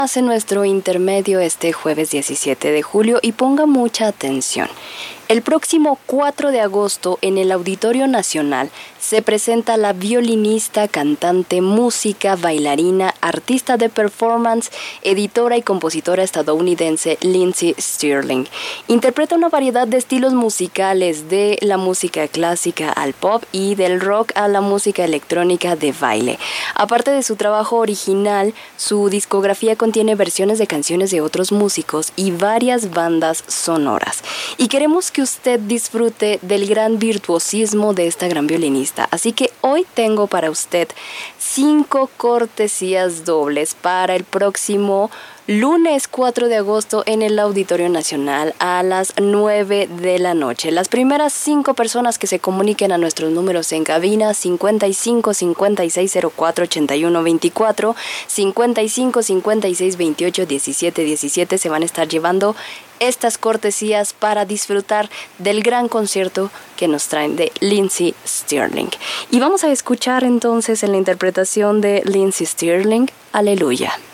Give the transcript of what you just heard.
Hace nuestro intermedio este jueves 17 de julio y ponga mucha atención. El próximo 4 de agosto en el Auditorio Nacional se presenta la violinista, cantante, música, bailarina, artista de performance, editora y compositora estadounidense Lindsey Stirling. Interpreta una variedad de estilos musicales, de la música clásica al pop y del rock a la música electrónica de baile. Aparte de su trabajo original, su discografía contiene versiones de canciones de otros músicos y varias bandas sonoras. Y queremos que usted disfrute del gran virtuosismo de esta gran violinista. Así que hoy tengo para usted 5 cortesías dobles para el próximo lunes 4 de agosto en el Auditorio Nacional a las 9 de la noche. Las primeras 5 personas que se comuniquen a nuestros números en cabina 55 56 04 81 24, 55 56 28 17 17 se van a estar llevando estas cortesías para disfrutar del gran concierto que nos traen de Lindsey Stirling. Y vamos a escuchar entonces en la interpretación de Lindsey Stirling, Aleluya.